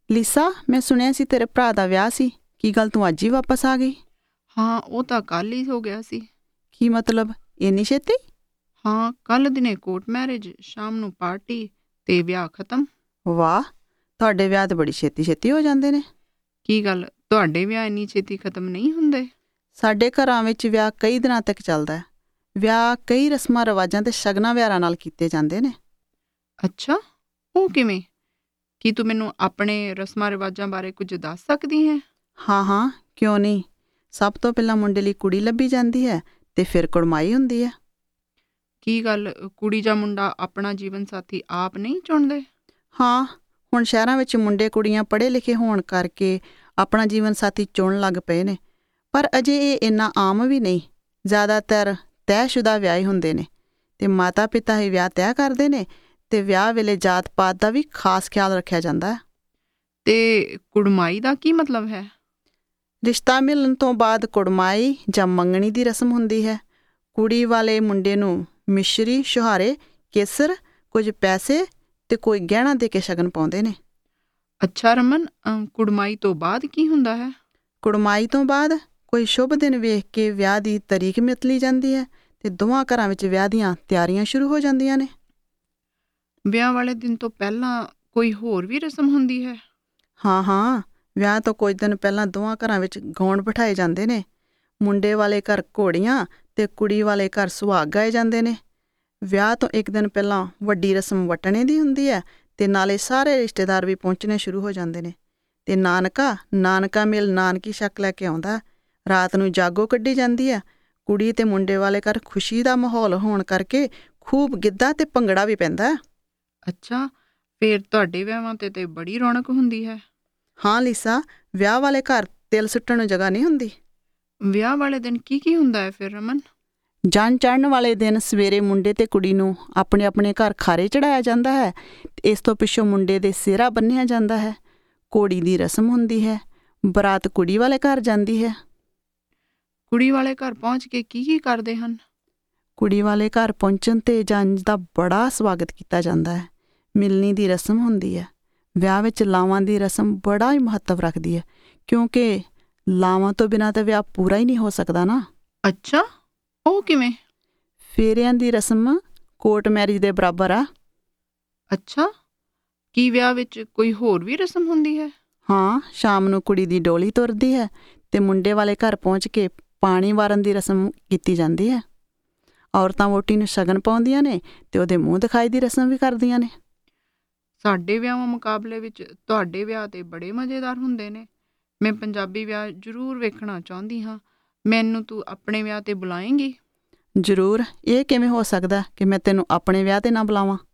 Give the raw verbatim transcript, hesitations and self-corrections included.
ਲੀਸਾ, ਮੈਂ ਸੁਣਿਆ ਸੀ ਤੇਰੇ ਭਰਾ ਦਾ ਵਿਆਹ ਸੀ। ਕੀ ਗੱਲ ਤੂੰ ਅੱਜ ਹੀ ਵਾਪਸ ਆ ਗਈ? ਹਾਂ, ਉਹ ਤਾਂ ਕੱਲ੍ਹ ਹੀ ਹੋ ਗਿਆ ਸੀ। ਕੀ ਮਤਲਬ, ਇੰਨੀ ਛੇਤੀ? ਹਾਂ, ਕੱਲ੍ਹ ਦਿਨੇ ਕੋਰਟ ਮੈਰਿਜ, ਸ਼ਾਮ ਨੂੰ ਪਾਰਟੀ ਤੇ ਵਿਆਹ ਖਤਮ। ਵਾਹ, ਤੁਹਾਡੇ ਵਿਆਹ ਤਾਂ ਬੜੀ ਛੇਤੀ ਛੇਤੀ ਹੋ ਜਾਂਦੇ ਨੇ। ਕੀ ਗੱਲ, ਤੁਹਾਡੇ ਵਿਆਹ ਇੰਨੀ ਛੇਤੀ ਖਤਮ ਨਹੀਂ ਹੁੰਦੇ? ਸਾਡੇ ਘਰਾਂ ਵਿੱਚ ਵਿਆਹ ਕਈ ਦਿਨਾਂ ਤੱਕ ਚੱਲਦਾ ਹੈ। ਵਿਆਹ ਕਈ ਰਸਮਾਂ ਰਿਵਾਜਾਂ ਤੇ ਸ਼ਗਨਾਂ ਵਿਹਾਰਾਂ ਨਾਲ ਕੀਤੇ ਜਾਂਦੇ ਨੇ। ਅੱਛਾ, ਉਹ ਕਿਵੇਂ? ਕੀ ਤੂੰ ਮੈਨੂੰ ਆਪਣੇ ਰਸਮਾਂ ਰਿਵਾਜਾਂ ਬਾਰੇ ਕੁਝ ਦੱਸ ਸਕਦੀ ਹੈ? ਹਾਂ ਹਾਂ, ਕਿਉਂ ਨਹੀਂ। ਸਭ ਤੋਂ ਪਹਿਲਾਂ ਮੁੰਡੇ ਲਈ ਕੁੜੀ ਲੱਭੀ ਜਾਂਦੀ ਹੈ ਤੇ ਫਿਰ ਕੁੜਮਾਈ ਹੁੰਦੀ ਹੈ। ਕੀ ਗੱਲ, ਕੁੜੀ ਜਾਂ ਮੁੰਡਾ ਆਪਣਾ ਜੀਵਨ ਸਾਥੀ ਆਪ ਨਹੀਂ ਚੁਣਦੇ? ਹਾਂ, ਹੁਣ ਸ਼ਹਿਰਾਂ ਵਿੱਚ ਮੁੰਡੇ ਕੁੜੀਆਂ ਪੜ੍ਹੇ ਲਿਖੇ ਹੋਣ ਕਰਕੇ ਆਪਣਾ ਜੀਵਨ ਸਾਥੀ ਚੁਣਨ ਲੱਗ ਪਏ ਨੇ। ਪਰ ਅਜੇ ਇਹ ਇੰਨਾ ਆਮ ਵੀ ਨਹੀਂ। ਜ਼ਿਆਦਾਤਰ ਤੈਅਸ਼ੁਦਾ ਵਿਆਹ ਹੀ ਹੁੰਦੇ ਨੇ ਅਤੇ ਮਾਤਾ ਪਿਤਾ ਹੀ ਵਿਆਹ ਤੈਅ ਕਰਦੇ ਨੇ ਅਤੇ ਵਿਆਹ ਵੇਲੇ ਜਾਤ ਪਾਤ ਦਾ ਵੀ ਖਾਸ ਖਿਆਲ ਰੱਖਿਆ ਜਾਂਦਾ ਹੈ। ਤੇ ਕੁੜਮਾਈ ਦਾ ਕੀ ਮਤਲਬ ਹੈ? ਰਿਸ਼ਤਾ ਮਿਲਣ ਤੋਂ ਬਾਅਦ ਕੁੜਮਾਈ ਜਾਂ ਮੰਗਣੀ ਦੀ ਰਸਮ ਹੁੰਦੀ ਹੈ। ਕੁੜੀ ਵਾਲੇ ਮੁੰਡੇ ਨੂੰ ਮਿਸ਼ਰੀ, ਛੁਹਾਰੇ, ਕੇਸਰ, ਕੁਝ ਪੈਸੇ ਅਤੇ ਕੋਈ ਗਹਿਣਾ ਦੇ ਕੇ ਸ਼ਗਨ ਪਾਉਂਦੇ ਨੇ। ਅੱਛਾ ਰਮਨ, ਅ, ਕੁੜਮਾਈ ਤੋਂ ਬਾਅਦ ਕੀ ਹੁੰਦਾ ਹੈ? ਕੁੜਮਾਈ ਤੋਂ ਬਾਅਦ ਕੋਈ ਸ਼ੁਭ ਦਿਨ ਵੇਖ ਕੇ ਵਿਆਹ ਦੀ ਤਰੀਕ ਮਿਤ ਲਈ ਜਾਂਦੀ ਹੈ ਅਤੇ ਦੋਵਾਂ ਘਰਾਂ ਵਿੱਚ ਵਿਆਹ ਦੀਆਂ ਤਿਆਰੀਆਂ ਸ਼ੁਰੂ ਹੋ ਜਾਂਦੀਆਂ ਨੇ। ਵਿਆਹ ਵਾਲੇ ਦਿਨ ਤੋਂ ਪਹਿਲਾਂ ਕੋਈ ਹੋਰ ਵੀ ਰਸਮ ਹੁੰਦੀ ਹੈ? ਹਾਂ ਹਾਂ, ਵਿਆਹ ਤੋਂ ਕੁਝ ਦਿਨ ਪਹਿਲਾਂ ਦੋਵਾਂ ਘਰਾਂ ਵਿੱਚ ਗਾਉਣ ਬਿਠਾਏ ਜਾਂਦੇ ਨੇ। ਮੁੰਡੇ ਵਾਲੇ ਘਰ ਘੋੜੀਆਂ ਅਤੇ ਕੁੜੀ ਵਾਲੇ ਘਰ ਸੁਹਾਗ ਗਾਏ ਜਾਂਦੇ ਨੇ। ਵਿਆਹ ਤੋਂ ਇੱਕ ਦਿਨ ਪਹਿਲਾਂ ਵੱਡੀ ਰਸਮ ਵਟਣੇ ਦੀ ਹੁੰਦੀ ਹੈ ਅਤੇ ਨਾਲੇ ਸਾਰੇ ਰਿਸ਼ਤੇਦਾਰ ਵੀ ਪਹੁੰਚਣੇ ਸ਼ੁਰੂ ਹੋ ਜਾਂਦੇ ਨੇ। ਅਤੇ ਨਾਨਕਾ ਨਾਨਕਾ ਮੇਲ ਨਾਨਕੀ ਸ਼ੱਕ ਲੈ ਕੇ ਆਉਂਦਾ। ਰਾਤ ਨੂੰ ਜਾਗੋ ਕੱਢੀ ਜਾਂਦੀ ਹੈ। ਕੁੜੀ ਅਤੇ ਮੁੰਡੇ ਵਾਲੇ ਘਰ ਖੁਸ਼ੀ ਦਾ ਮਾਹੌਲ ਹੋਣ ਕਰਕੇ ਖੂਬ ਗਿੱਧਾ ਅਤੇ ਭੰਗੜਾ ਵੀ ਪੈਂਦਾ। ਅੱਛਾ, ਫਿਰ ਤੁਹਾਡੇ ਵਿਆਹਾਂ 'ਤੇ ਤਾਂ ਬੜੀ ਰੌਣਕ ਹੁੰਦੀ ਹੈ। ਹਾਂ ਲੀਸਾ, ਵਿਆਹ ਵਾਲੇ ਘਰ ਤਿਲ ਸੁੱਟਣ ਨੂੰ ਜਗ੍ਹਾ ਨਹੀਂ ਹੁੰਦੀ। ਵਿਆਹ ਵਾਲੇ ਦਿਨ ਕੀ ਕੀ ਹੁੰਦਾ ਹੈ ਫਿਰ ਰਮਨ? ਜੰਝ ਚੜ੍ਹਨ ਵਾਲੇ ਦਿਨ ਸਵੇਰੇ ਮੁੰਡੇ ਅਤੇ ਕੁੜੀ ਨੂੰ ਆਪਣੇ ਆਪਣੇ ਘਰ ਖਾਰੇ ਚੜ੍ਹਾਇਆ ਜਾਂਦਾ ਹੈ। ਇਸ ਤੋਂ ਪਿੱਛੋਂ ਮੁੰਡੇ ਦੇ ਸਿਹਰਾ ਬੰਨ੍ਹਿਆ ਜਾਂਦਾ ਹੈ। ਘੋੜੀ ਦੀ ਰਸਮ ਹੁੰਦੀ ਹੈ। ਬਰਾਤ ਕੁੜੀ ਵਾਲੇ ਘਰ ਜਾਂਦੀ ਹੈ। ਕੁੜੀ ਵਾਲੇ ਘਰ ਪਹੁੰਚ ਕੇ ਕੀ ਕੀ ਕਰਦੇ ਹਨ? ਕੁੜੀ ਵਾਲੇ ਘਰ ਪਹੁੰਚਣ 'ਤੇ ਜੰਝ ਦਾ ਬੜਾ ਸਵਾਗਤ ਕੀਤਾ ਜਾਂਦਾ ਹੈ। ਮਿਲਣੀ ਦੀ ਰਸਮ ਹੁੰਦੀ ਹੈ। ਵਿਆਹ ਵਿੱਚ ਲਾਵਾਂ ਦੀ ਰਸਮ ਬੜਾ ਹੀ ਮਹੱਤਵ ਰੱਖਦੀ ਹੈ, ਕਿਉਂਕਿ ਲਾਵਾਂ ਤੋਂ ਬਿਨਾਂ ਤਾਂ ਵਿਆਹ ਪੂਰਾ ਹੀ ਨਹੀਂ ਹੋ ਸਕਦਾ ਨਾ। ਅੱਛਾ, ਉਹ ਕਿਵੇਂ? ਫੇਰਿਆਂ ਦੀ ਰਸਮ ਕੋਰਟ ਮੈਰਿਜ ਦੇ ਬਰਾਬਰ ਆ। ਅੱਛਾ, ਕੀ ਵਿਆਹ ਵਿੱਚ ਕੋਈ ਹੋਰ ਵੀ ਰਸਮ ਹੁੰਦੀ ਹੈ? ਹਾਂ, ਸ਼ਾਮ ਨੂੰ ਕੁੜੀ ਦੀ ਡੋਲੀ ਤੁਰਦੀ ਹੈ ਅਤੇ ਮੁੰਡੇ ਵਾਲੇ ਘਰ ਪਹੁੰਚ ਕੇ ਪਾਣੀ ਵਾਰਨ ਦੀ ਰਸਮ ਕੀਤੀ ਜਾਂਦੀ ਹੈ। ਔਰਤਾਂ ਵਹੁਟੀ ਨੂੰ ਸ਼ਗਨ ਪਾਉਂਦੀਆਂ ਨੇ ਅਤੇ ਉਹਦੇ ਮੂੰਹ ਦਿਖਾਈ ਦੀ ਰਸਮ ਵੀ ਕਰਦੀਆਂ ਨੇ। ਸਾਡੇ ਵਿਆਹਾਂ ਮੁਕਾਬਲੇ ਵਿੱਚ ਤੁਹਾਡੇ ਵਿਆਹ ਤੇ ਬੜੇ ਮਜ਼ੇਦਾਰ ਹੁੰਦੇ ਨੇ। ਮੈਂ ਪੰਜਾਬੀ ਵਿਆਹ ਜ਼ਰੂਰ ਵੇਖਣਾ ਚਾਹੁੰਦੀ ਹਾਂ। ਮੈਨੂੰ ਤੂੰ ਆਪਣੇ ਵਿਆਹ 'ਤੇ ਬੁਲਾਏਂਗੀ? ਜ਼ਰੂਰ। ਇਹ ਕਿਵੇਂ ਹੋ ਸਕਦਾ ਕਿ ਮੈਂ ਤੈਨੂੰ ਆਪਣੇ ਵਿਆਹ 'ਤੇ ਨਾ ਬੁਲਾਵਾਂ?